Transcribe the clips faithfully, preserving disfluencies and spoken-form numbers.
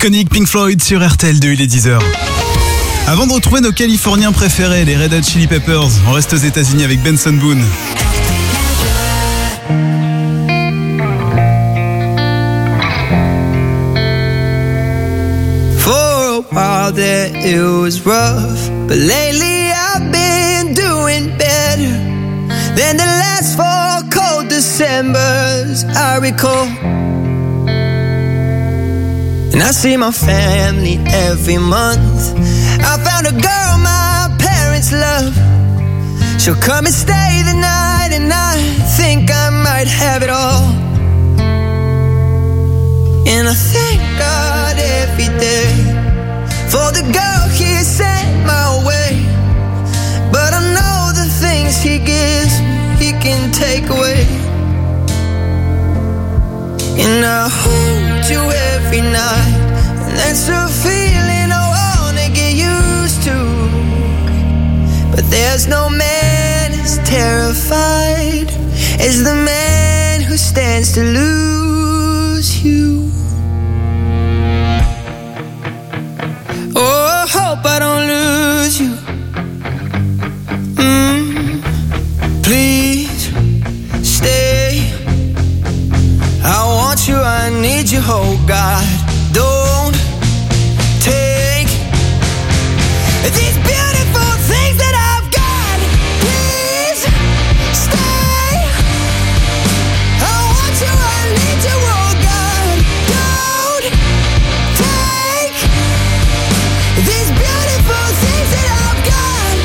Iconic Pink Floyd sur R T L deux, il est dix heures. Avant de retrouver nos Californiens préférés, les Red Hot Chili Peppers, on reste aux États-Unis avec Benson Boone. For a while there it was rough, but lately I've been doing better than the last four cold Decembers I recall. And I see my family every month. I found a girl my parents love. She'll come and stay the night, and I think I might have it all. And I thank God every day for the girl He sent my way. But I know the things He gives He can take away. And I hold you every night, and that's a feeling I wanna get used to. But there's no man as terrified as the man who stands to lose you. Oh, I hope I don't lose you. Mm, please stay. I want you, I need you, oh God. Don't take these beautiful things that I've got. Please stay. I want you, I need you, oh God. Don't take these beautiful things that I've got.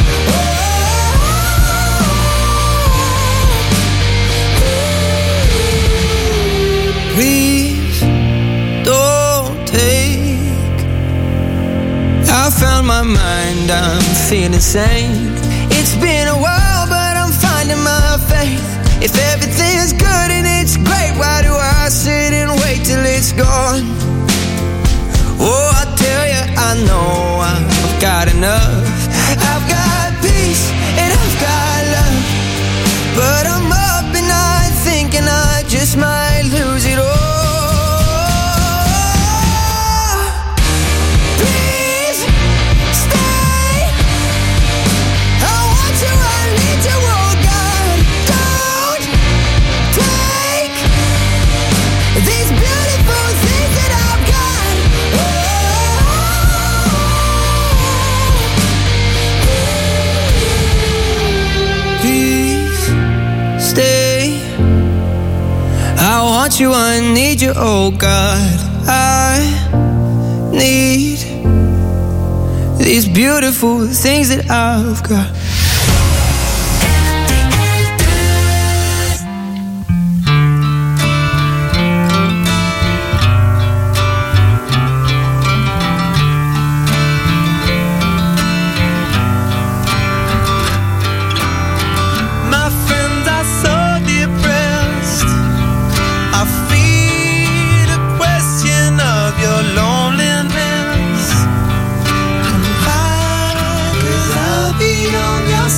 Oh, please don't take. I found my mind, I'm feeling sane. It's been a while, but I'm finding my faith. If everything's good and it's great, why do I sit and wait till it's gone? Oh, I tell you, I know I've got enough. I've got peace and I've got love, but I'm up at night thinking I just might lose it all. Please stay. I want you, I need you, oh God. Don't take these beautiful things that I've got. Please stay. I want you, I need you, oh God. I need these beautiful things that I've got. My friends are so depressed. I feed a question of your loneliness. Confide, 'cause I'll be on your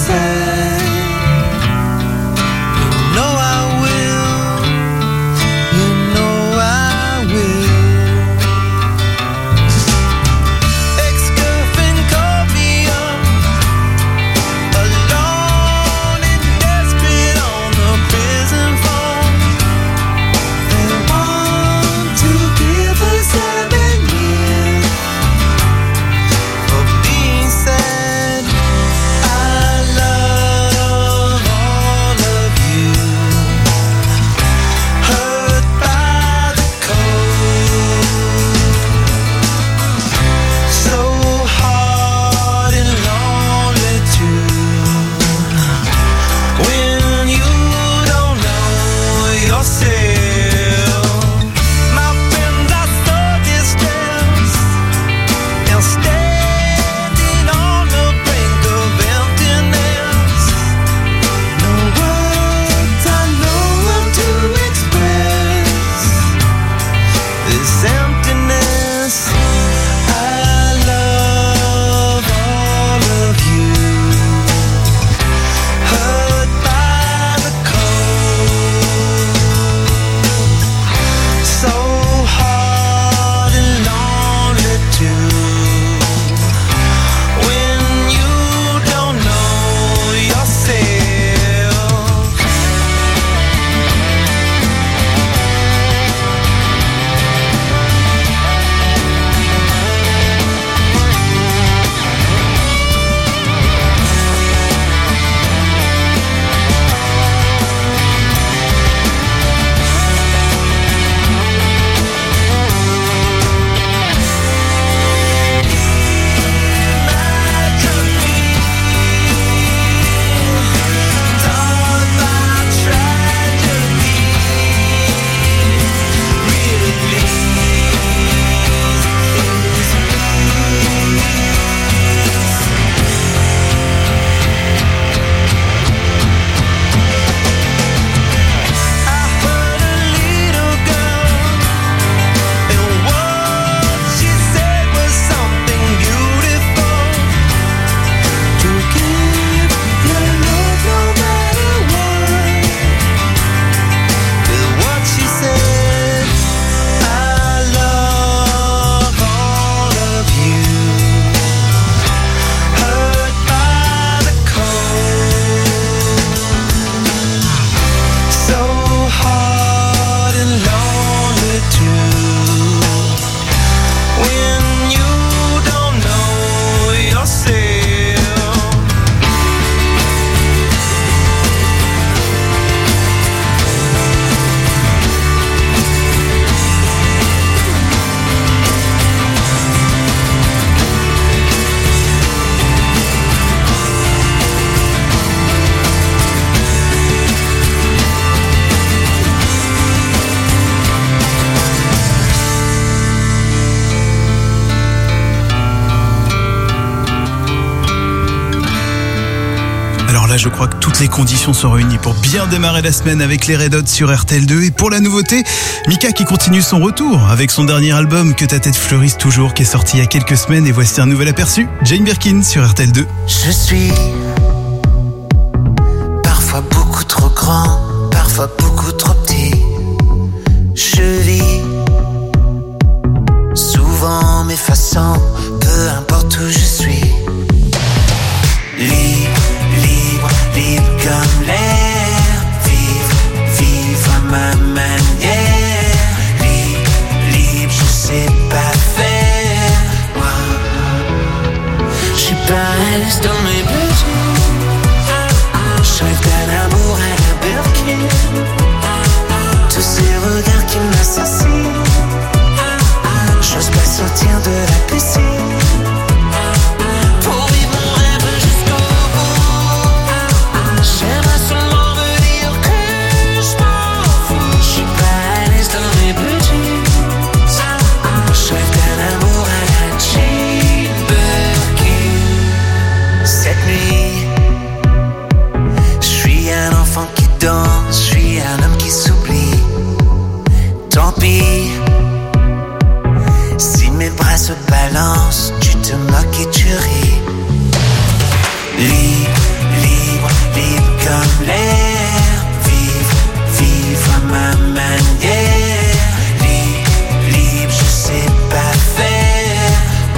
là, je crois que toutes les conditions sont réunies pour bien démarrer la semaine avec les Red Hot sur R T L deux. Et pour la nouveauté, Mika qui continue son retour avec son dernier album Que ta tête fleurisse toujours, qui est sorti il y a quelques semaines. Et voici un nouvel aperçu, Jane Birkin sur R T L deux. Je suis parfois beaucoup trop grand, parfois beaucoup trop petit. Je vis souvent m'effaçant, peu importe où je suis. Libre, libre, libre comme l'air. Vivre, vivre à ma manière. Libre, libre, je sais pas faire. Moi, je suis pas à l'aise dans mes budgets. Je rêve d'un amour à la Birkin. Tous ces regards qui m'assassinent. J'ose pas sortir de la piscine. Pour vivre mon rêve jusqu'au bout. J'aimerais seulement me dire que je m'en fous. Je suis pas à l'aise dans mes budgets. Je rêve d'un amour à la Jane Birkin. Cette nuit, je suis un enfant qui danse. Je suis un homme qui s'oublie. Tant pis. Si mes bras se balancent, tu te moques et tu ris. Libre, libre, libre comme l'air. Vivre, vivre à ma manière. Libre, libre, je sais pas faire.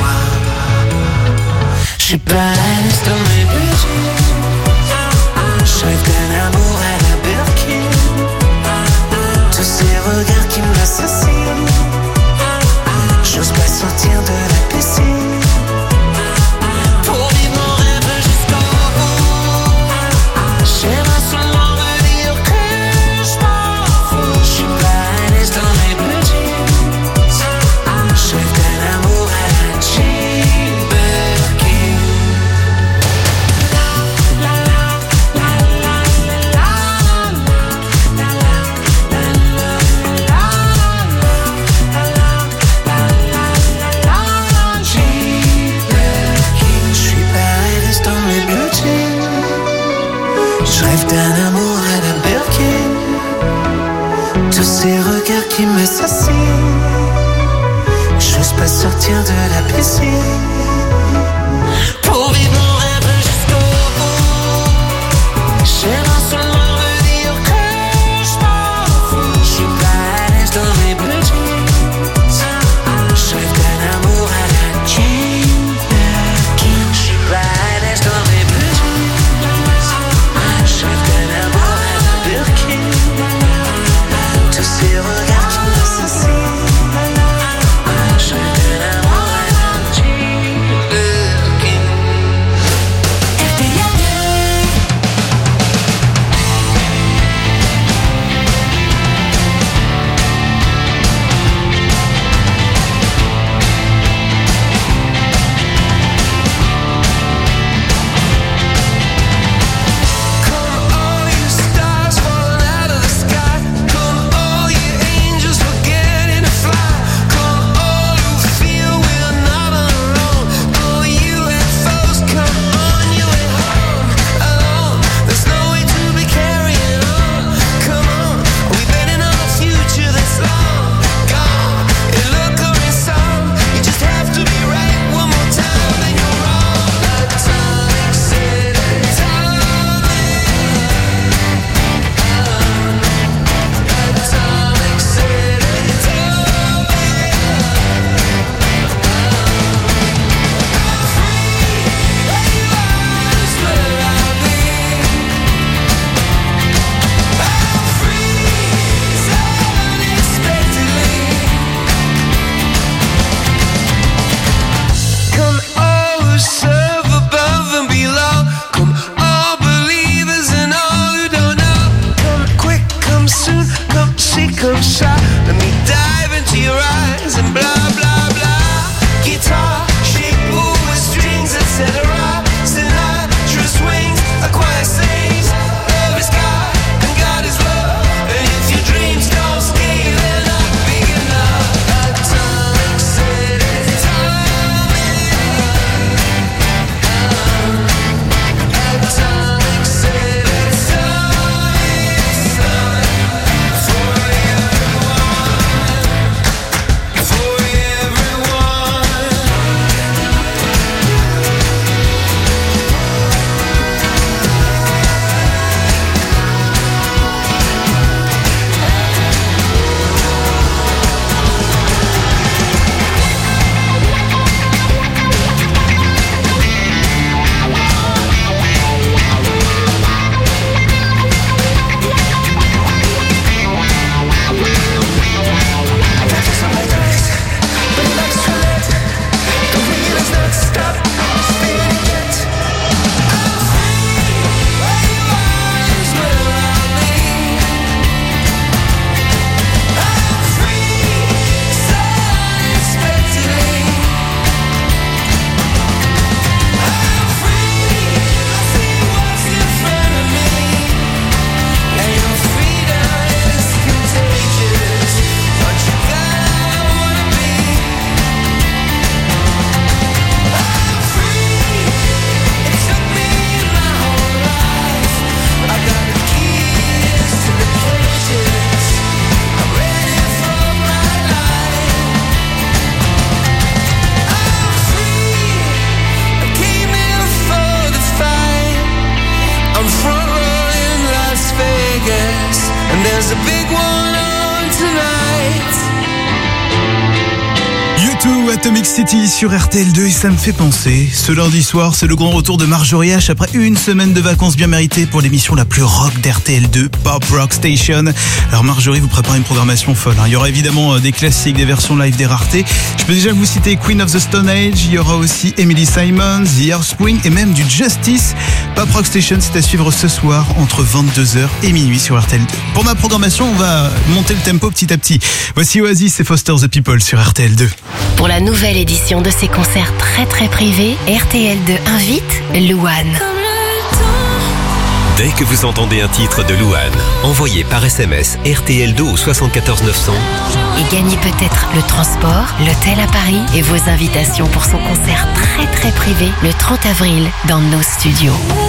Moi, je suis pas à l'aise dans mes budgets. Je rêve d'un amour à la Birkin. Tous ces regards qui m'assassinent. J'ose pas sortir de la piscine. Pour vivre mon rêve jusqu'au bout. J'aimerais seulement me dire que je m'en fous. Je suis pas à l'aise dans mes budgets. Je rêve d'un amour à la Jane Birkin. La la la la la la la la je rêve d'un amour à la Birkin. Tous ces regards qui m'assassinent. J'ose pas sortir de la piscine. Pour vivre mon rêve jusqu'au bout. J'aimerais seulement me dire que je m'en fous. Je suis pas à l'aise dans mes budgets. Je rêve d'un amour à la Jane Birkin. Je suis pas à l'aise dans mes budgets. Je rêve d'un amour à la Birkin. Tous ces regards qui m'assassinent. Je rêve d'un amour à la Jane. there's a big one on tonight. U deux, Atomic City sur R T L deux, et ça me fait penser, ce lundi soir, c'est le grand retour de Marjorie H après une semaine de vacances bien méritées pour l'émission la plus rock d'R T L deux, Pop Rock Station. Alors Marjorie vous prépare une programmation folle, hein. Il y aura évidemment des classiques, des versions live, des raretés. Je peux déjà vous citer Queen of the Stone Age, il y aura aussi Emily Simons, The Offspring et même du Justice. Pop Rock Station, c'est à suivre ce soir entre vingt-deux heures et minuit sur R T L deux. Pour ma programmation, on va monter le tempo petit à petit. Voici Oasis et Foster the People sur R T L deux. Pour la nouvelle édition de ces concerts très très privés, R T L deux invite Louane. Dès que vous entendez un titre de Louane, envoyez par S M S R T L deux au soixante-quatorze neuf cents Et gagnez peut-être le transport, l'hôtel à Paris et vos invitations pour son concert très très privé le trente avril dans nos studios.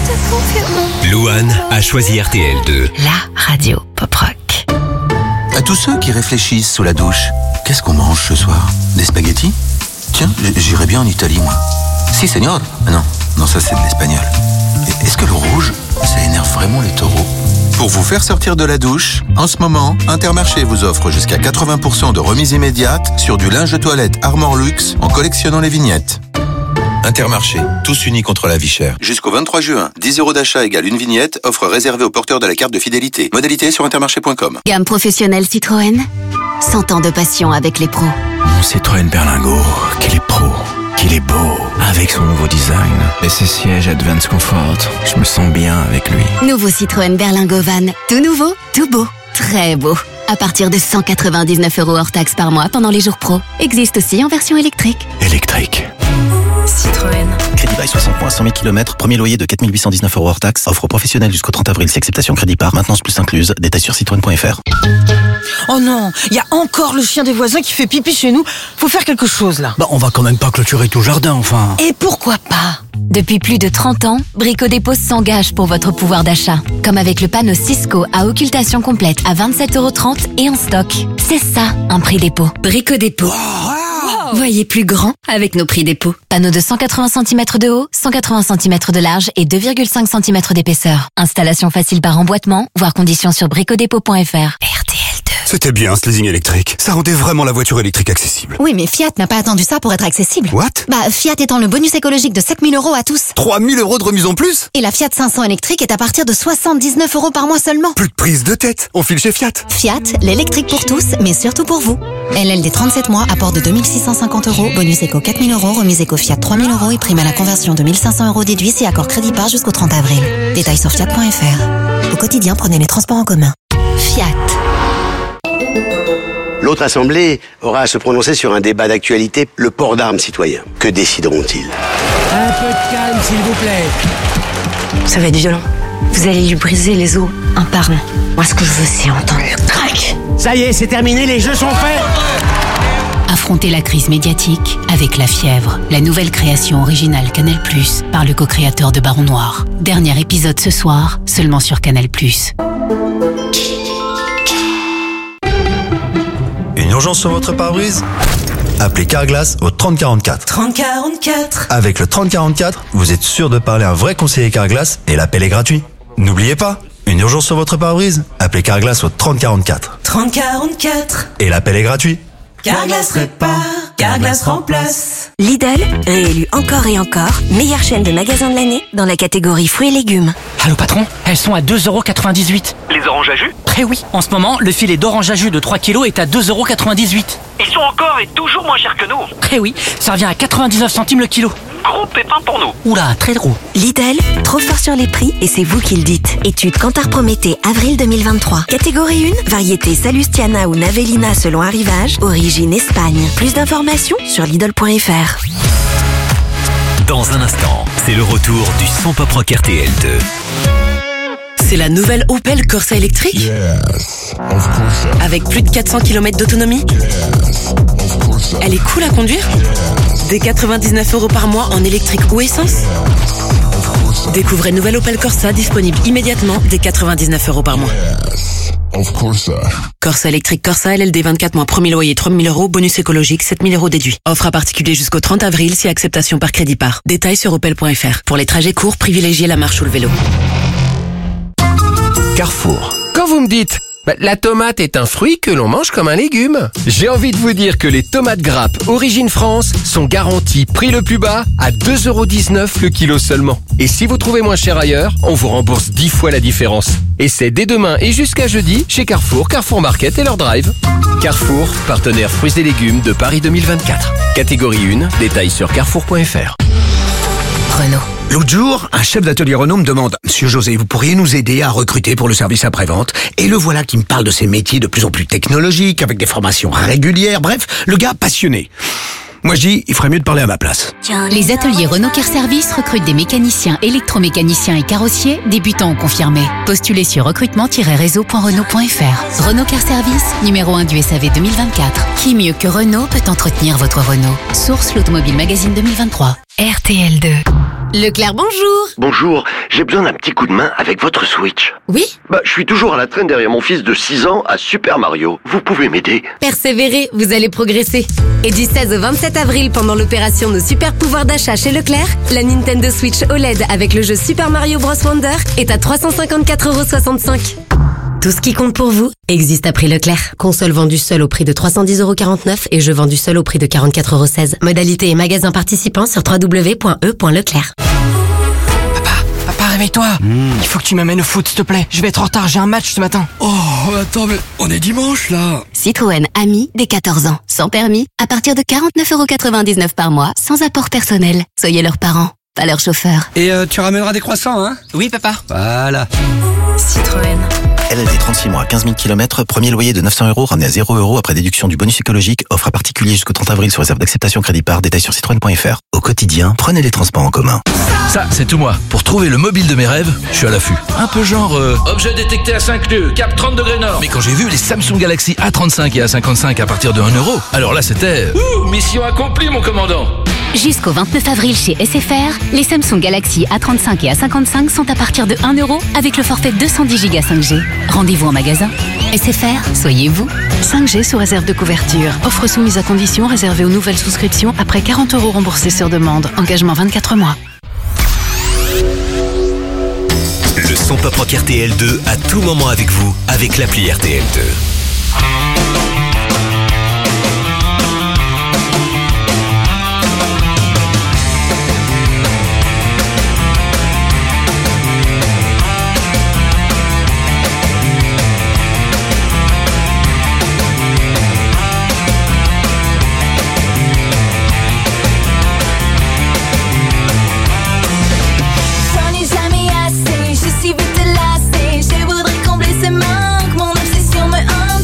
Louane a choisi R T L deux. La radio pop rock. À tous ceux qui réfléchissent sous la douche, qu'est-ce qu'on mange ce soir? Des spaghettis? Tiens, j'irais bien en Italie, moi. Si, señor. Non, non, ça c'est de l'espagnol. Est-ce que le rouge, ça énerve vraiment les taureaux? Pour vous faire sortir de la douche, en ce moment, Intermarché vous offre jusqu'à quatre-vingts pour cent de remise immédiate sur du linge de toilette Armor Luxe en collectionnant les vignettes. Intermarché, tous unis contre la vie chère. Jusqu'au vingt-trois juin, dix euros d'achat égale une vignette, offre réservée aux porteurs de la carte de fidélité. Modalité sur intermarché point com. Gamme professionnelle Citroën, cent ans de passion avec les pros. Mon Citroën Berlingo, qu'il est pro, qu'il est beau. Avec son nouveau design et ses sièges Advance Comfort, je me sens bien avec lui. Nouveau Citroën Berlingo Van, tout nouveau, tout beau, très beau. À partir de cent quatre-vingt-dix-neuf euros hors taxe par mois pendant les jours pro. Existe aussi en version électrique. Électrique. Citroën. Crédit bail soixante points, cent mille kilomètres, premier loyer de quatre mille huit cent dix-neuf euros hors taxe, offre professionnelle jusqu'au trente avril, si acceptation crédit par, maintenance plus incluse, détails sur citroën point f r. Oh non, il y a encore le chien des voisins qui fait pipi chez nous, faut faire quelque chose là. Bah on va quand même pas clôturer tout le jardin, enfin. Et pourquoi pas? Depuis plus de trente ans, Brico Dépôt s'engage pour votre pouvoir d'achat. Comme avec le panneau Cisco à occultation complète à vingt-sept euros trente et en stock. C'est ça, un prix dépôt. Brico Dépôt. Wow. Voyez plus grand avec nos prix dépôt. Panneau de cent quatre-vingts centimètres de haut, cent quatre-vingts centimètres de large et deux virgule cinq centimètres d'épaisseur. Installation facile par emboîtement, voire conditions sur bricodépôt point f r. R T L deux. C'était bien ce leasing électrique. Ça rendait vraiment la voiture électrique accessible. Oui, mais Fiat n'a pas attendu ça pour être accessible. What? Bah, Fiat étend le bonus écologique de sept mille euros à tous. trois mille euros de remise en plus? Et la Fiat cinq cents électrique est à partir de soixante-dix-neuf euros par mois seulement. Plus de prise de tête. On file chez Fiat. Fiat, l'électrique pour tous, mais surtout pour vous. L L D trente-sept mois, apport de deux mille six cent cinquante euros, bonus éco quatre mille euros, remise éco Fiat trois mille euros et prime à la conversion de mille cinq cents euros déduit si accord crédit par jusqu'au trente avril. Détails sur fiat point f r. Au quotidien, prenez les transports en commun. Fiat. L'autre assemblée aura à se prononcer sur un débat d'actualité, le port d'armes citoyen. Que décideront-ils? Un peu de calme, s'il vous plaît. Ça va être violent. Vous allez lui briser les os un par un. Moi, ce que je veux, c'est entendre le crack. Ça y est, c'est terminé, les jeux sont faits. Affrontez la crise médiatique avec La Fièvre, la nouvelle création originale Canal plus, par le co-créateur de Baron Noir. Dernier épisode ce soir, seulement sur Canal plus. Une urgence sur votre pare-brise? Appelez Carglass au trente quarante-quatre. trente quarante-quatre. Avec le trente quarante-quatre, vous êtes sûr de parler à un vrai conseiller Carglass et l'appel est gratuit. N'oubliez pas, une urgence sur votre pare-brise? Appelez Carglass au trente quarante-quatre. trente quarante-quatre. Et l'appel est gratuit. Carglass répare, Carglass remplace. Lidl, réélu encore et encore, meilleure chaîne de magasins de l'année dans la catégorie fruits et légumes. Allô patron, elles sont à deux euros quatre-vingt-dix-huit. Les oranges à jus? Eh oui, en ce moment, le filet d'orange à jus de trois kilos est à deux euros quatre-vingt-dix-huit. Ils sont encore et toujours moins chers que nous. Eh oui, ça revient à quatre-vingt-dix-neuf centimes le kilo. Gros pépin pour nous. Oula, très gros. Lidl, trop fort sur les prix et c'est vous qui le dites. Étude Kantar Prométhée, avril deux mille vingt-trois. Catégorie un, variété Salustiana ou Navellina selon arrivage, origine Espagne. Plus d'informations sur Lidl point f r. Dans un instant, c'est le retour du son pop rock R T L deux. C'est la nouvelle Opel Corsa électrique? Yes, of course. Avec plus de quatre cents kilomètres d'autonomie? Yes, of course. Elle est cool à conduire? Yes. Dès quatre-vingt-dix-neuf euros par mois en électrique ou essence? Yes, découvrez nouvelle Opel Corsa disponible immédiatement dès quatre-vingt-dix-neuf euros par mois. Yes, of course. Corsa électrique Corsa L L D vingt-quatre mois, premier loyer trois mille euros, bonus écologique sept mille euros déduit. Offre à particulier jusqu'au trente avril si acceptation par crédit par. Détails sur opel point f r. Pour les trajets courts, privilégiez la marche ou le vélo. Carrefour. Quand vous me dites Bah, la tomate est un fruit que l'on mange comme un légume. J'ai envie de vous dire que les tomates grappes Origine France sont garanties prix le plus bas à deux euros dix-neuf le kilo seulement. Et si vous trouvez moins cher ailleurs, on vous rembourse dix fois la différence. Et c'est dès demain et jusqu'à jeudi chez Carrefour, Carrefour Market et leur drive. Carrefour, partenaire fruits et légumes de Paris deux mille vingt-quatre. Catégorie un, détails sur carrefour point f r. Renault. L'autre jour, un chef d'atelier Renault me demande « Monsieur José, vous pourriez nous aider à recruter pour le service après-vente ?» Et le voilà qui me parle de ces métiers de plus en plus technologiques, avec des formations régulières, bref, le gars passionné. Moi je dis, il ferait mieux de parler à ma place. Les ateliers Renault Care Service recrutent des mécaniciens, électromécaniciens et carrossiers, débutants ou confirmés. Postulez sur recrutement tiret réseau point renault point f r. Renault Care Service, numéro un du S A V deux mille vingt-quatre. Qui mieux que Renault peut entretenir votre Renault? Source l'Automobile Magazine deux mille vingt-trois. R T L deux. Leclerc, bonjour. Bonjour, j'ai besoin d'un petit coup de main avec votre Switch. Oui? Bah, je suis toujours à la traîne derrière mon fils de six ans à Super Mario. Vous pouvez m'aider? Persévérez, vous allez progresser. Et du seize au vingt-sept avril, pendant l'opération Nos Super Pouvoirs d'achat chez Leclerc, la Nintendo Switch O L E D avec le jeu Super Mario Bros Wonder est à trois cent cinquante-quatre euros soixante-cinq. Tout ce qui compte pour vous existe à prix Leclerc. Console vendue seule au prix de trois cent dix euros quarante-neuf et jeu vendu seul au prix de quarante-quatre euros seize. Modalité et magasin participants sur w w w point e point leclerc. Papa, réveille-toi. Mmh. Il faut que tu m'amènes au foot, s'il te plaît. Je vais être en retard, j'ai un match ce matin. Oh, attends, mais on est dimanche, là. Citroën Ami, dès quatorze ans. Sans permis, à partir de quarante-neuf euros quatre-vingt-dix-neuf par mois, sans apport personnel. Soyez leurs parents, pas leurs chauffeurs. Et euh, tu ramèneras des croissants, hein? Oui, papa. Voilà. Citroën. L L D trente-six mois, quinze mille kilomètres, premier loyer de neuf cents euros, ramené à zéro euros après déduction du bonus écologique, offre à particulier jusqu'au trente avril sous réserve d'acceptation crédit par, détail sur citroën point f r. Au quotidien, prenez les transports en commun. Ça, c'est tout moi. Pour trouver le mobile de mes rêves, je suis à l'affût. Un peu genre... Euh... Objet détecté à cinq lieues, cap trente degrés nord. Mais quand j'ai vu les Samsung Galaxy A trente-cinq et A cinquante-cinq à partir de un euro, alors là c'était... Ouh, mission accomplie mon commandant. Jusqu'au vingt-neuf avril chez S F R, les Samsung Galaxy A trente-cinq et A cinquante-cinq sont à partir de un euro avec le forfait deux cent dix giga cinq G. Rendez-vous en magasin. S F R, soyez vous. cinq G sous réserve de couverture. Offre soumise à condition réservée aux nouvelles souscriptions après quarante euros remboursés sur demande. Engagement vingt-quatre mois. Le son pop rock R T L deux à tout moment avec vous avec l'appli R T L deux. J'en ai jamais assez, je suis vite lassée. Je voudrais combler ce manque, mon obsession me hante.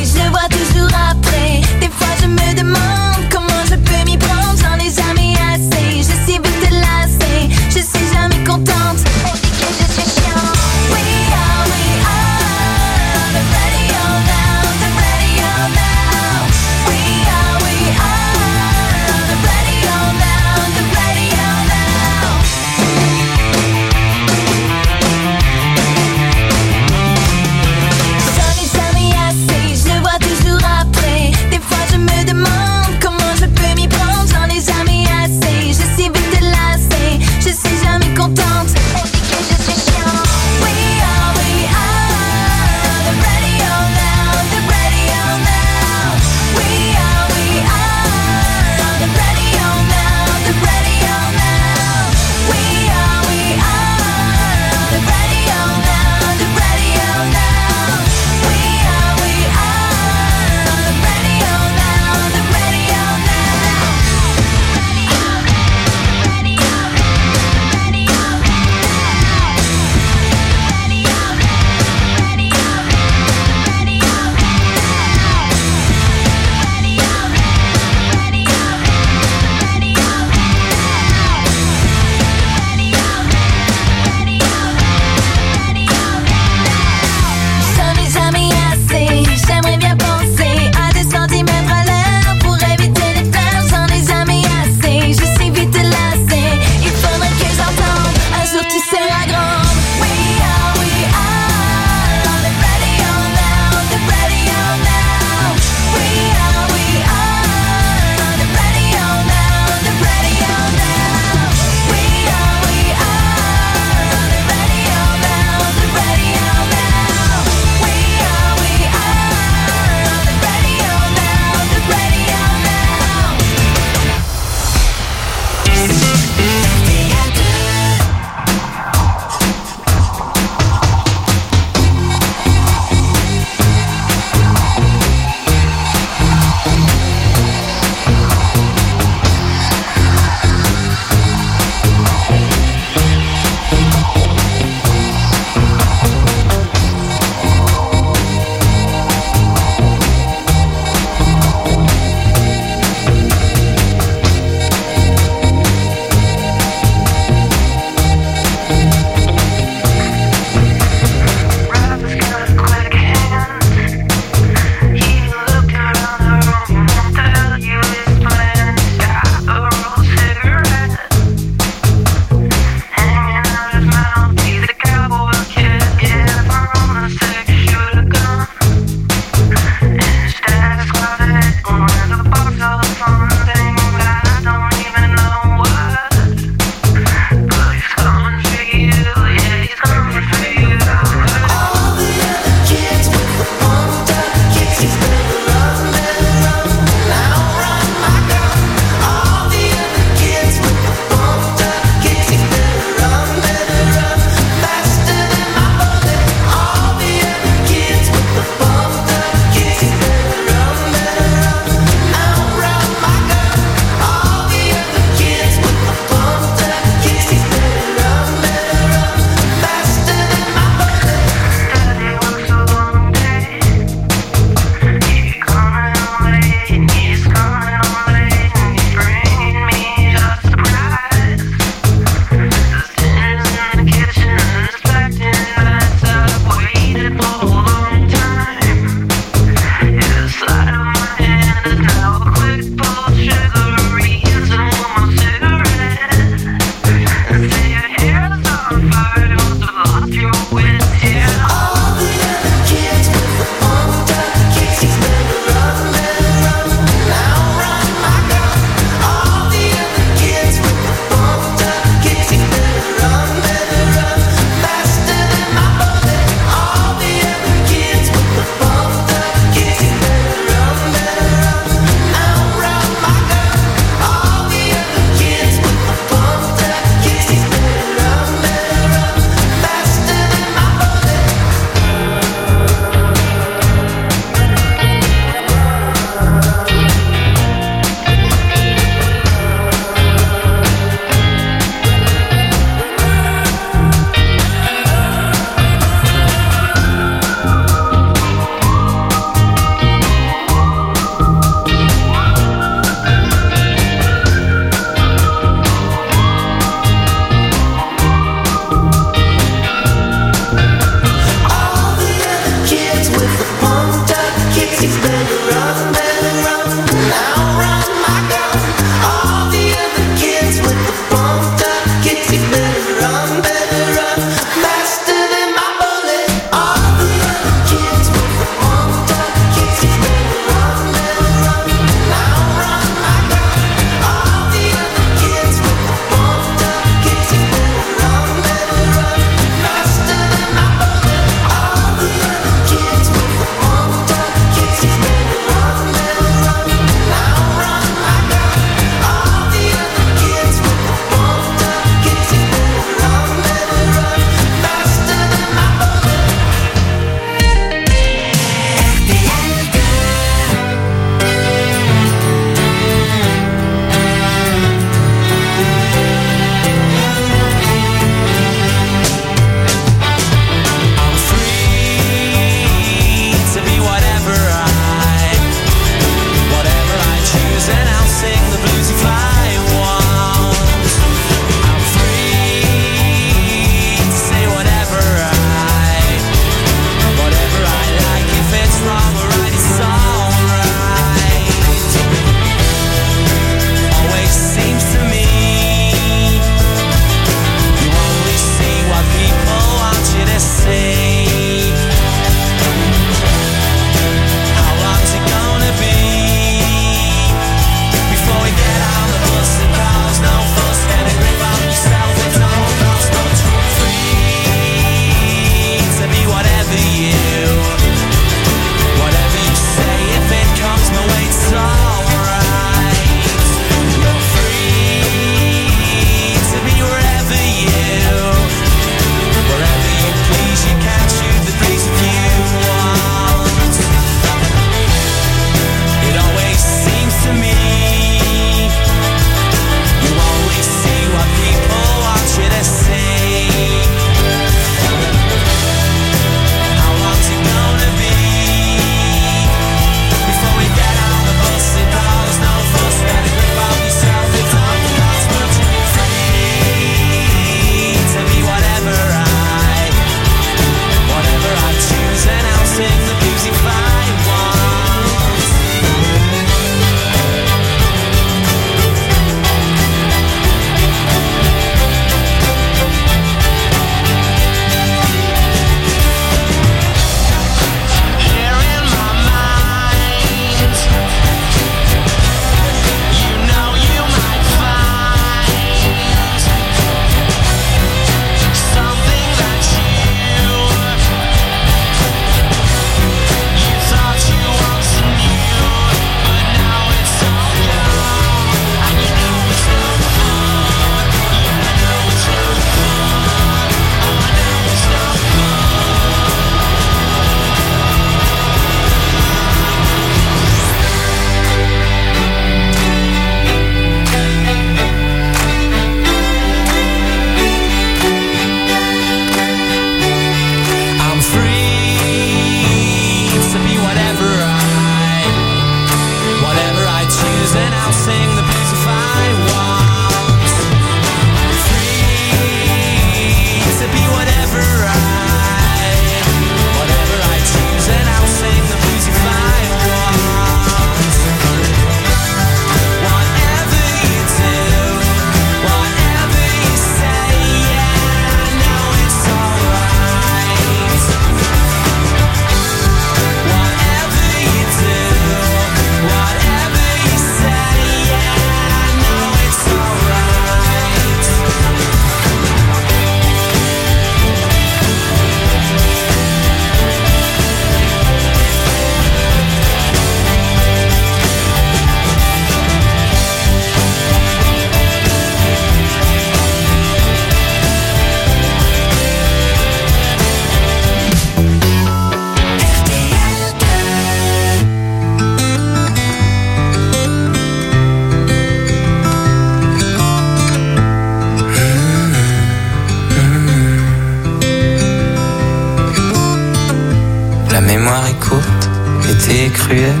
l'été cruel.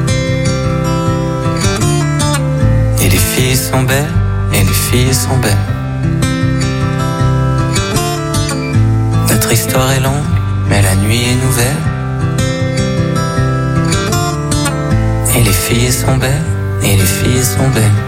Et les filles sont belles, et les filles sont belles. Notre histoire est longue, mais la nuit est nouvelle. Et les filles sont belles, et les filles sont belles.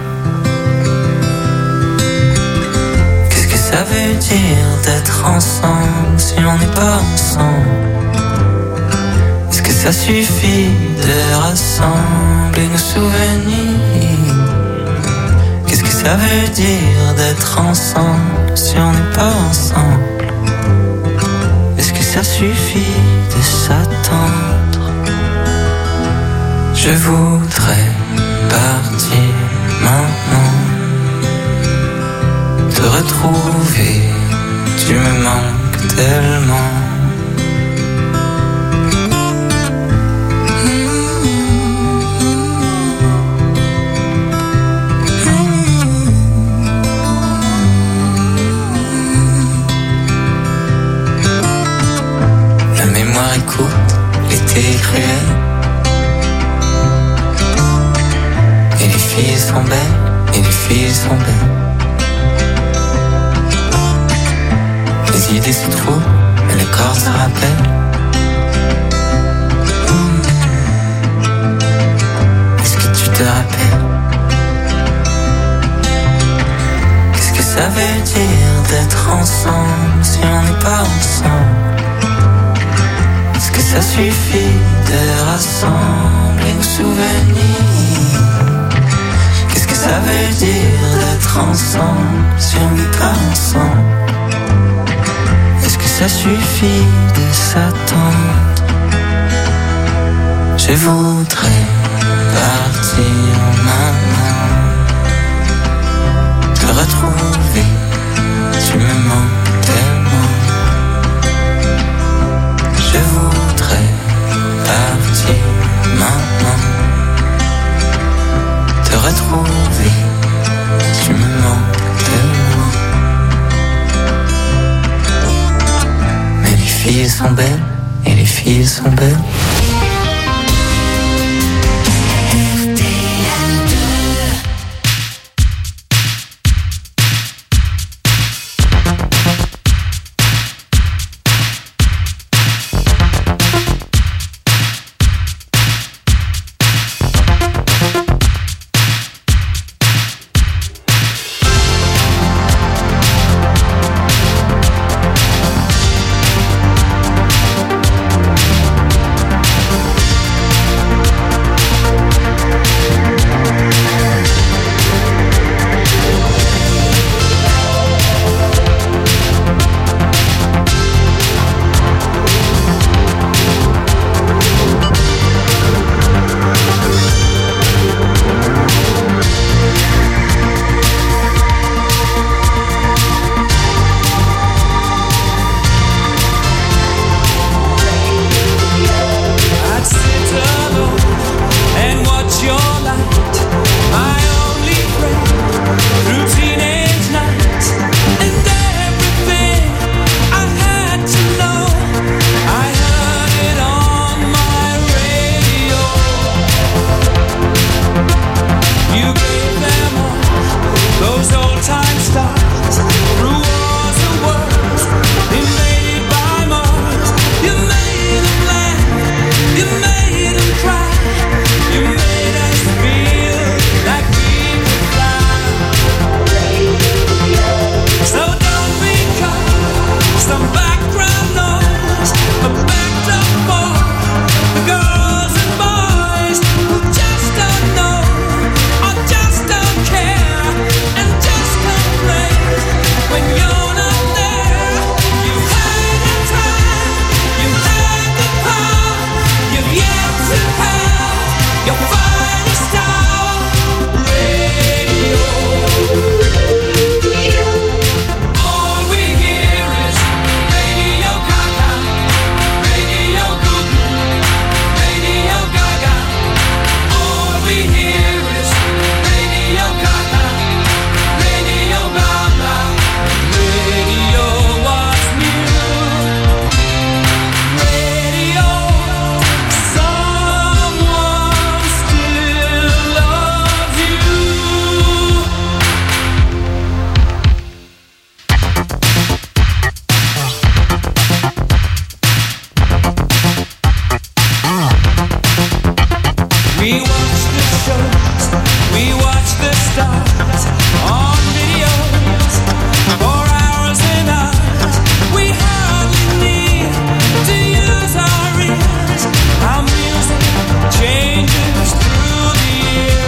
Qu'est-ce que ça veut dire d'être ensemble si on n'est pas ensemble? Est-ce que ça suffit de rassembler nos souvenirs? Qu'est-ce que ça veut dire d'être ensemble si on n'est pas ensemble? Est-ce que ça suffit de s'attendre? Je voudrais partir maintenant, te retrouver, tu me manques tellement. La mémoire est courte, l'été est cruel. Et les filles sont belles, et les filles sont belles. Les idées se trouvent, mais le corps se rappelle. Est-ce que tu te rappelles? Qu'est-ce que ça veut dire d'être ensemble si on n'est pas ensemble? Est-ce que ça suffit de rassembler nos souvenirs? Qu'est-ce que ça veut dire d'être ensemble si on n'est pas ensemble? Est-ce que ça suffit de s'attendre? Je voudrais partir maintenant, te retrouver, tu me manques tellement. Je voudrais partir maintenant, te retrouver, tu me manques tellement. Mais les filles sont belles, et les filles sont belles. We watch the shows, we watch the stars on videos for hours and hours. We hardly need to use our ears. Our music changes through the year.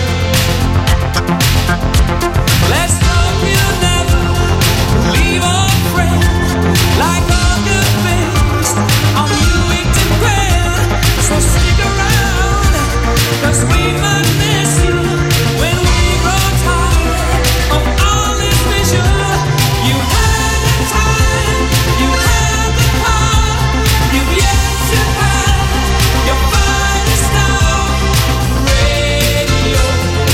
Let's hope you'll never leave a friend like all good things on Newington Grand. So stick around, 'cause we might miss you when we grow tired of all this vision. You had the time, you had the power, you've yet to have your finest hour. Radio.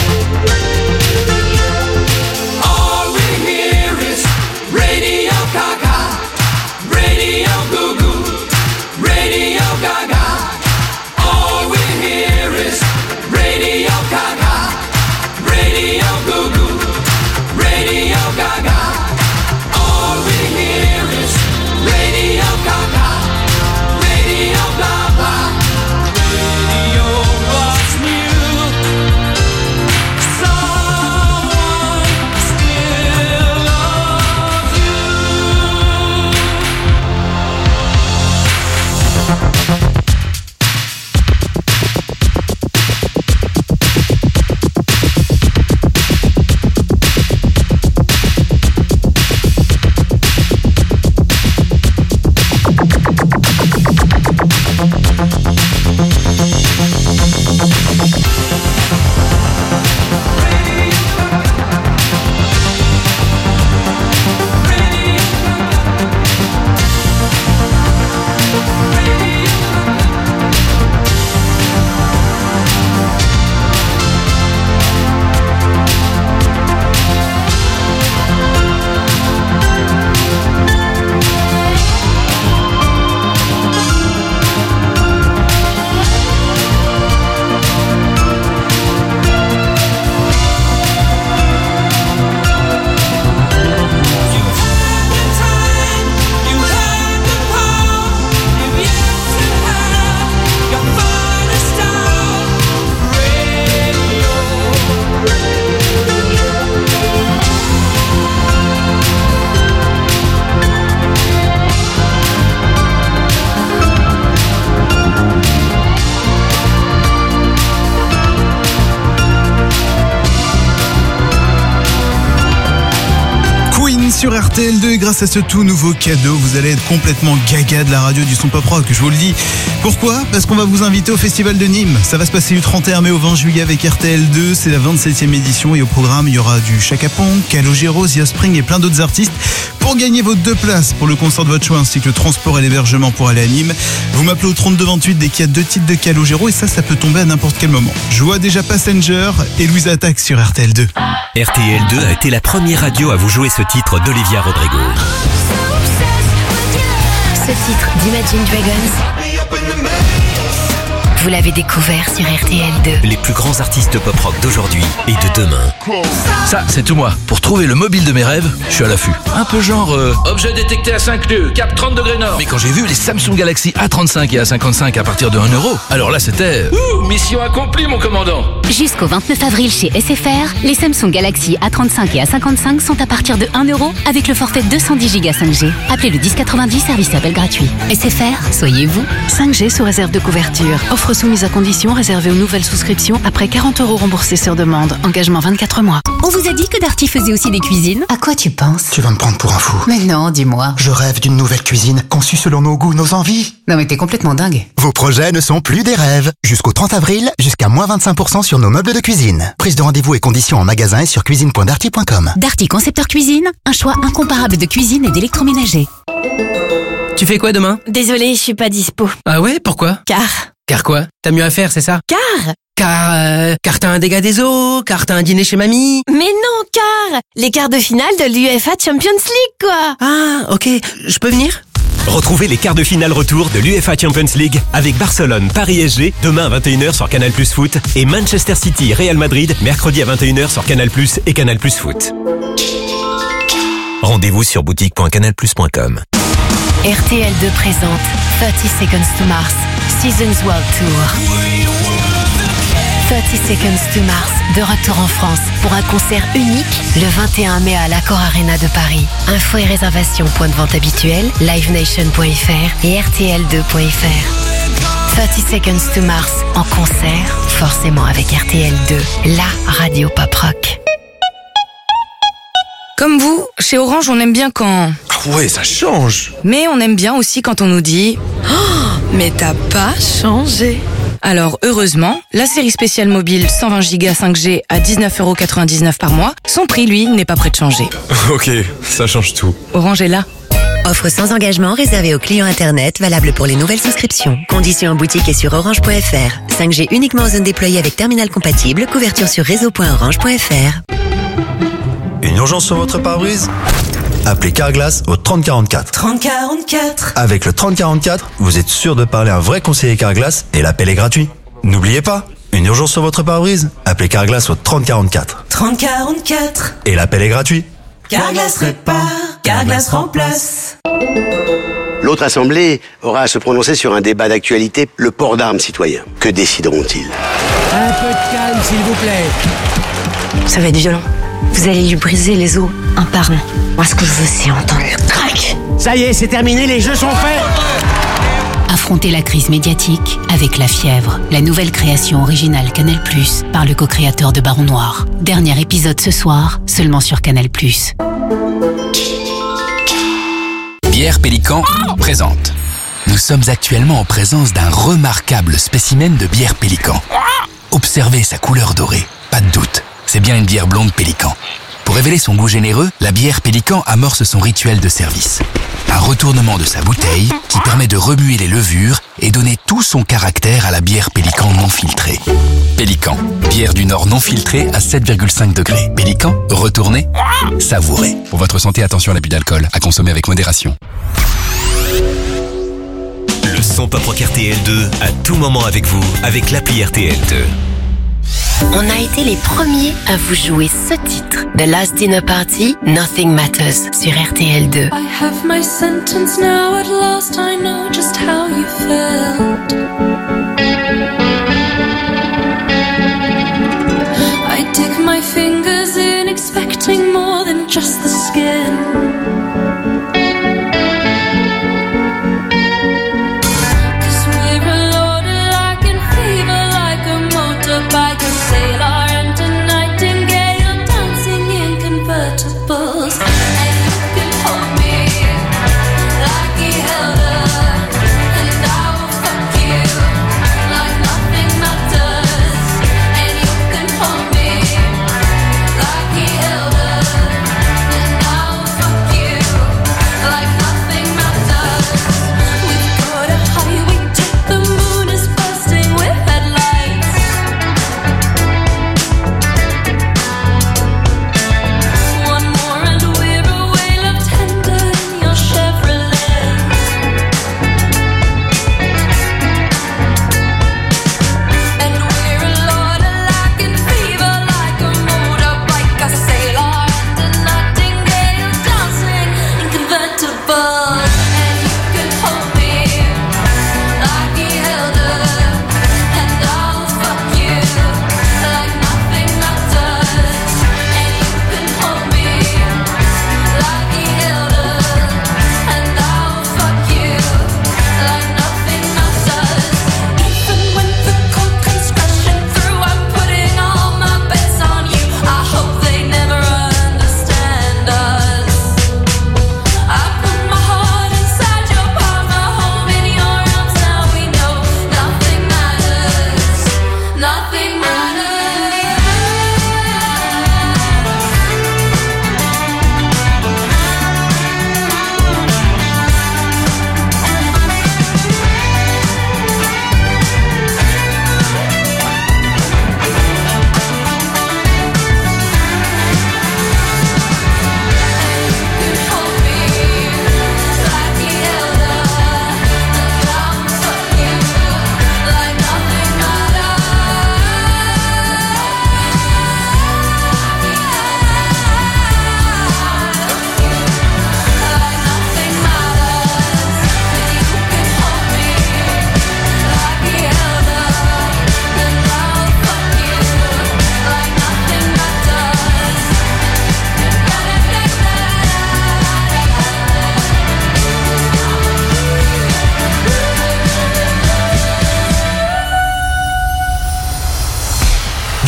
All we hear is Radio Gaga, Radio Goo Goo, Radio Gaga. All we hear is Radio Gaga, Radio Goo Goo, Radio Gaga. All we hear is Radio Gaga, Radio blah blah. Radio what's new? Someone still loves you. Sur R T L deux, et grâce à ce tout nouveau cadeau, vous allez être complètement gaga de la radio du son pop rock, je vous le dis. Pourquoi ? Parce qu'on va vous inviter au Festival de Nîmes. Ça va se passer du trente et un mai au vingt juillet avec R T L deux, c'est la vingt-septième édition et au programme, il y aura du Chaka Ponk, Calogero, The Offspring et plein d'autres artistes. Pour gagner vos deux places pour le concert de votre choix ainsi que le transport et l'hébergement pour aller à Nîmes, vous m'appelez au trente-deux vingt-huit dès qu'il y a deux titres de Calogero et ça, ça peut tomber à n'importe quel moment. Je vois déjà Passenger et Louise Attaque sur R T L deux. R T L deux a été la première radio à vous jouer ce titre d'Olivia Rodrigo. Ce titre d'Imagine Dragons, vous l'avez découvert sur R T L deux. Les plus grands artistes pop rock d'aujourd'hui et de demain. Ça, c'est tout moi. Pour trouver le mobile de mes rêves, je suis à l'affût. Un peu genre... Euh... Objet détecté à cinq nœuds, cap trente degrés nord. Mais quand j'ai vu les Samsung Galaxy A trente-cinq et A cinquante-cinq à partir de un euro, alors là c'était... Ouh, mission accomplie mon commandant. Jusqu'au vingt-neuf avril chez S F R, les Samsung Galaxy A trente-cinq et A cinquante-cinq sont à partir de un euro avec le forfait deux cent dix giga cinq G. Appelez le dix quatre-vingt-dix, service appel gratuit. S F R, soyez vous. cinq G sous réserve de couverture. Offre soumise à condition réservée aux nouvelles souscriptions après quarante euros remboursés sur demande. Engagement vingt-quatre mois. On vous a dit que Darty faisait aussi des cuisines? À quoi tu penses? Tu vas me prendre pour un fou. Mais non, dis-moi. Je rêve d'une nouvelle cuisine conçue selon nos goûts, nos envies. Non mais t'es complètement dingue. Vos projets ne sont plus des rêves. Jusqu'au trente avril, jusqu'à moins vingt-cinq pour cent sur nos meubles de cuisine. Prise de rendez-vous et conditions en magasin et sur cuisine point darty point com. Darty Concepteur Cuisine, un choix incomparable de cuisine et d'électroménager. Tu fais quoi demain? Désolée, je suis pas dispo. Ah ouais, pourquoi? Car... Car quoi? T'as mieux à faire, c'est ça? Car Car, euh, car t'as un dégât des eaux, car t'as un dîner chez mamie. Mais non, car les quarts de finale de l'U E F A Champions League, quoi. Ah, ok, je peux venir? Retrouvez les quarts de finale retour de l'U E F A Champions League avec Barcelone, Paris S G, demain à vingt et une heures sur Canal Plus Foot et Manchester City, Real Madrid, mercredi à vingt et une heures sur Canal Plus et Canal Plus Foot. Rendez-vous sur boutique point canal plus point com. R T L deux présente thirty seconds to Mars, Seasons World Tour. thirty thirty Seconds to Mars, de retour en France pour un concert unique le vingt et un mai à l'Accor Arena de Paris. Infos et réservations, point de vente habituel, live nation point f r et r t l deux point f r. thirty Seconds to Mars en concert, forcément avec R T L deux, la radio pop rock. Comme vous, chez Orange, on aime bien quand... Ah ouais, ça change. Mais on aime bien aussi quand on nous dit... Oh, mais t'as pas changé. Alors, heureusement, la série spéciale mobile cent vingt giga cinq G à dix-neuf euros quatre-vingt-dix-neuf par mois, son prix, lui, n'est pas prêt de changer. Ok, ça change tout. Orange est là. Offre sans engagement réservée aux clients Internet, valable pour les nouvelles souscriptions. Conditions en boutique et sur orange point f r. cinq G uniquement en zone déployée avec terminal compatible. Couverture sur réseau point orange point f r. Une urgence sur votre pare-brise ? Appelez Carglass au trente quarante-quatre. trente quarante-quatre. Avec le trente quarante-quatre, vous êtes sûr de parler à un vrai conseiller Carglass et l'appel est gratuit. N'oubliez pas, une urgence sur votre pare-brise ? Appelez Carglass au trente quarante-quatre. trente quarante-quatre. Et l'appel est gratuit. Carglass répare, Carglass remplace. L'autre assemblée aura à se prononcer sur un débat d'actualité, le port d'armes citoyen. Que décideront-ils ? Un peu de calme, s'il vous plaît. Ça va être violent. Vous allez lui briser les os un par un. Moi, ce que je veux, c'est entendre le crack. Ça y est, c'est terminé, les jeux sont faits. Affronter la crise médiatique avec La Fièvre, la nouvelle création originale Canal plus, par le co-créateur de Baron Noir. Dernier épisode ce soir, seulement sur Canal plus. Bière Pélican présente. Nous sommes actuellement en présence d'un remarquable spécimen de bière Pélican. Observez sa couleur dorée, pas de doute, c'est bien une bière blonde Pélican. Pour révéler son goût généreux, la bière Pélican amorce son rituel de service. Un retournement de sa bouteille qui permet de remuer les levures et donner tout son caractère à la bière Pélican non filtrée. Pélican, bière du Nord non filtrée à sept virgule cinq degrés. Pélican, retournez, savourez. Pour votre santé, attention à l'abus d'alcool, à consommer avec modération. Le son pop rock R T L deux, à tout moment avec vous, avec l'appli R T L deux. On a été les premiers à vous jouer ce titre. The Last Dinner Party, Nothing Matters, sur R T L deux. I have my sentence now, at last I know just how you felt. I dig my fingers in, expecting more than just the skin. Cause we're a loaded like in fever, like a motorbike, a sailor and a nightingale, dancing in convertibles. And you can hold me like he held her, and I will fuck you.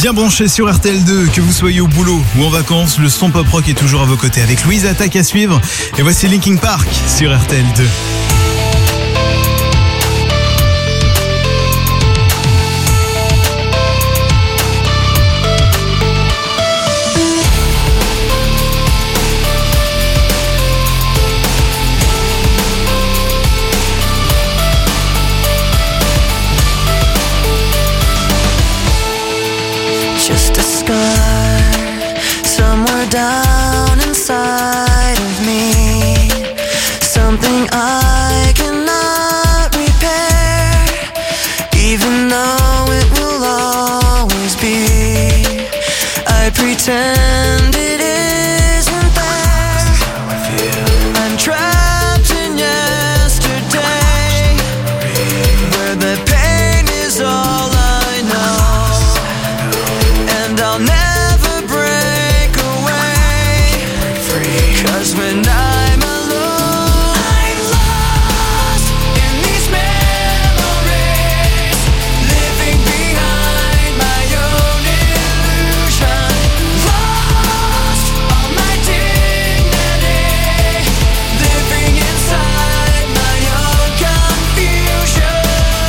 Bien branché sur R T L deux, que vous soyez au boulot ou en vacances, le son pop rock est toujours à vos côtés avec Louise Attaque à suivre. Et voici Linkin Park sur R T L deux. Just a scar somewhere down inside of me, something I cannot repair, even though it will always be. I pretend it isn't there. I'm trapped in yesterday, where the pain is all I know. I'll never break away, 'cause when I'm alone, I'm lost in these memories, living behind my own illusion, lost all my dignity, living inside my own confusion.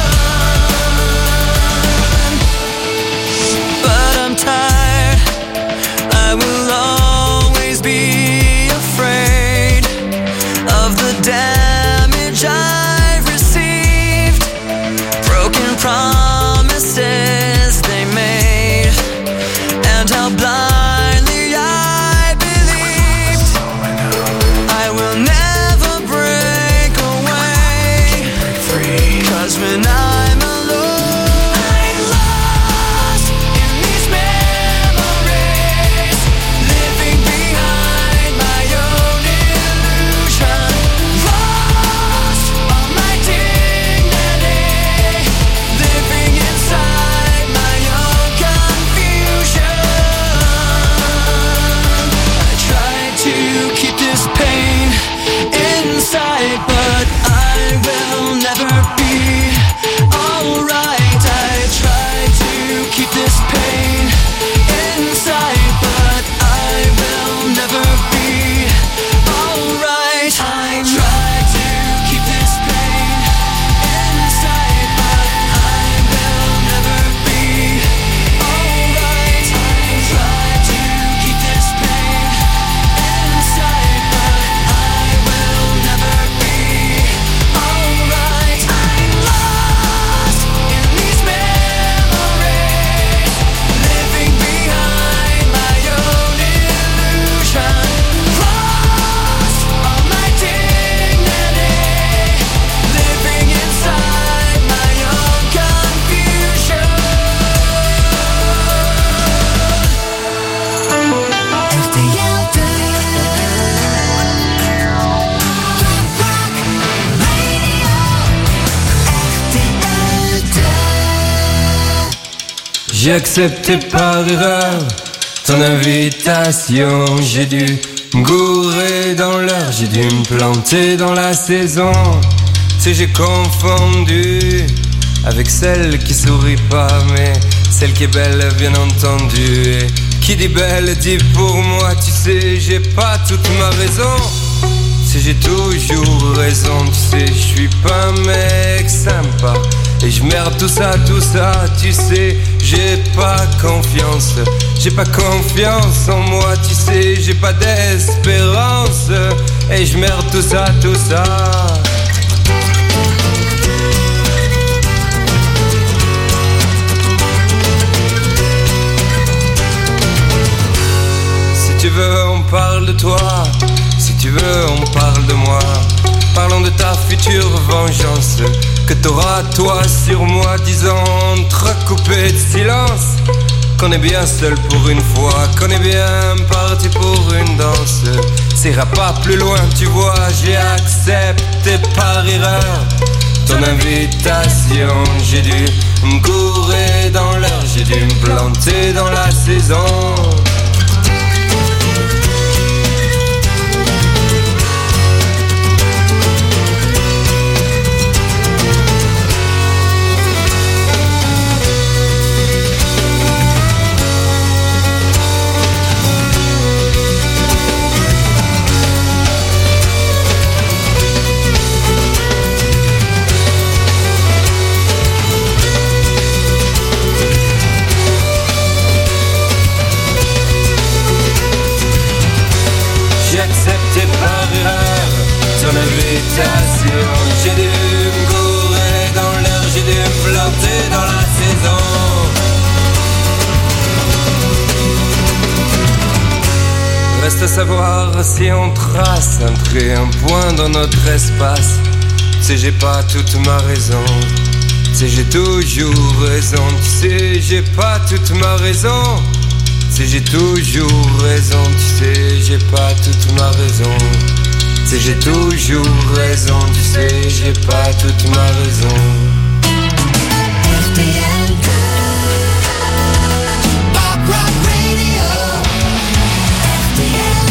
But I'm tired, I will always be afraid of the damage I've received, broken promises they made, and how blindly I believed. I will never break away, 'cause when I'm alone, I'm lost in these memories, living behind my own illusion, lost all my dignity, living inside my own confusion. I tried to keep this pain inside, but I will never be alright. I tried to keep this pain inside, but I will never be alright. I tried to keep this pain inside, but I will never be alright. I tried to keep this pain inside, but I will never be alright. I'm lost in these memories, living behind my own illusion, lost all my dignity, living inside my own confusion. J'ai accepté par erreur ton invitation, j'ai dû me gourer dans l'heure, j'ai dû me planter dans la saison. Tu sais, j'ai confondu avec celle qui sourit pas, mais celle qui est belle bien entendu. Et qui dit belle dit pour moi, tu sais, j'ai pas toute ma raison. Tu sais, j'ai toujours raison, tu sais, je suis pas un mec sympa. Et je merde tout ça, tout ça, tu sais, j'ai pas confiance. J'ai pas confiance en moi, tu sais, j'ai pas d'espérance. Et je merde tout ça, tout ça. Si tu veux, on parle de toi. Si tu veux, on parle de moi. Parlons de ta future vengeance que t'auras toi sur moi, disant entrecoupé de silence qu'on est bien seul pour une fois, qu'on est bien parti pour une danse. Ça ira pas plus loin, tu vois, j'ai accepté par erreur ton invitation. J'ai dû me gourer dans l'heure, j'ai dû me planter dans la saison. reste à savoir si on trace un trait, un point dans notre espace. Tu sais, j'ai pas toute ma raison. Tu sais, j'ai toujours raison. Tu sais, j'ai pas toute ma raison. Tu sais, j'ai toujours raison. Tu sais, j'ai pas toute ma raison. Tu sais, j'ai toujours raison. Tu sais, j'ai pas toute ma raison. R T L Pop Rock Radio. R T L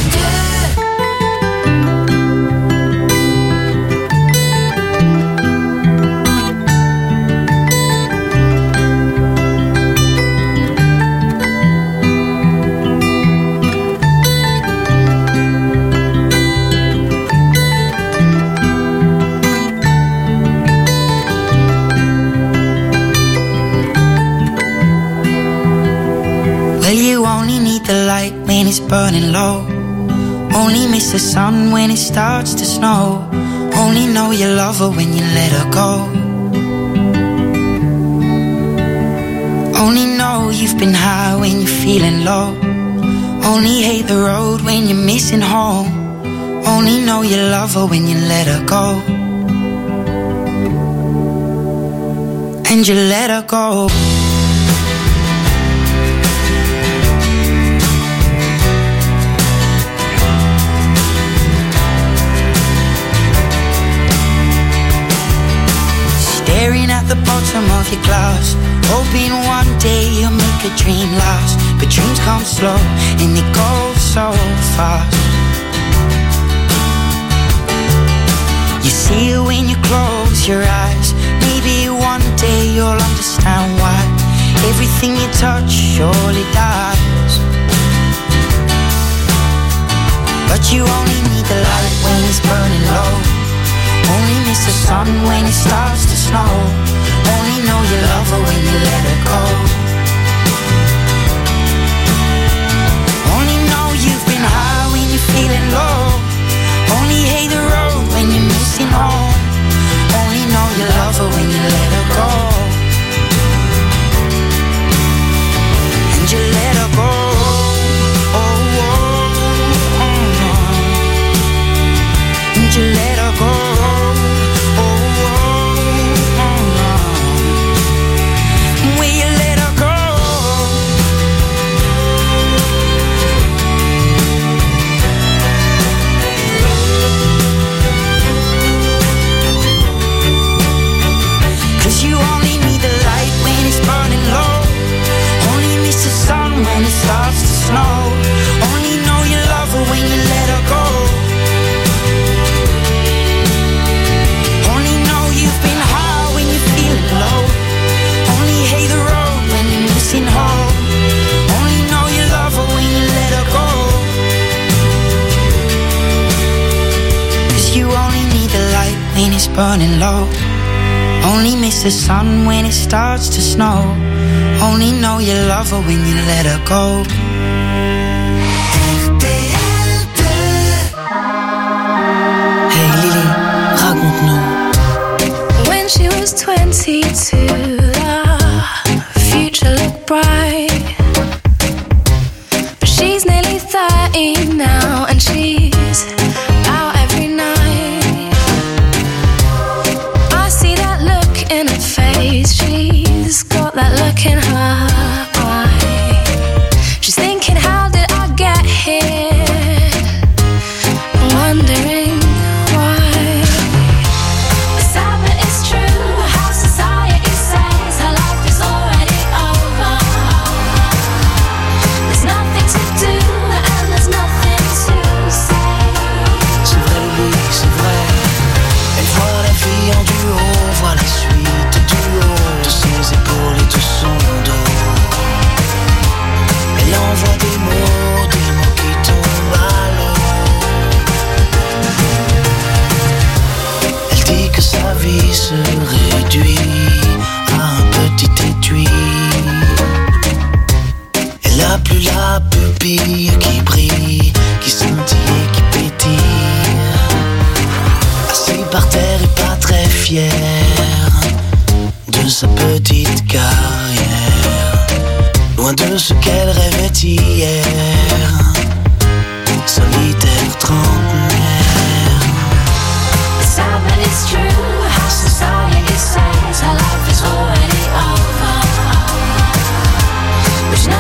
when it's burning low. Only miss the sun when it starts to snow. Only know you love her when you let her go. Only know you've been high when you're feeling low. Only hate the road when you're missing home. Only know you love her when you let her go. And you let her go. Staring at the bottom of your glass, hoping one day you'll make a dream last. But dreams come slow and they go so fast. You see it when you close your eyes. Maybe one day you'll understand why everything you touch surely dies. But you only need the light when it's burning low. Only miss the sun when it starts to snow. Only know you love her when you let her go. Only know you've been high when you're feeling low. Only hate the road when you're missing home. Only know you love her when you let her go. And you let her go. Oh, oh, oh, oh. And you let her go. When it starts to snow, only know you love her when you let her go. Only know you've been high when you're feeling low. Only hate the road when you're missing home. Only know you love her when you let her go. Cause you only need the light when it's burning low. Only miss the sun when it starts to snow. Only know you love her when you let her go. Hey Lily, raconte-nous. When she was twenty-two, the future looked bright. But she's nearly thirty now, and she's out every night. I see that look in her face. She's got that look in her eye. She's thinking, how did I get here? Wondering why. The sad but it's true, how society says her life is already over. There's nothing to do and there's nothing to say. C'est vrai Lily, c'est vrai. Elle voit la vie en duo, voit la suite du haut de ses épaules et de son dos. Elle envoie des mots, des mots qui tombent à l'eau. Elle dit que sa vie se réduit à un petit étui. Elle n'a plus la pupille qui brille, qui scintille et qui pétille. Assis par terre et pas très fière de sa petite carrière, loin de ce qu'elle rêvait hier. solitaire, tranquille.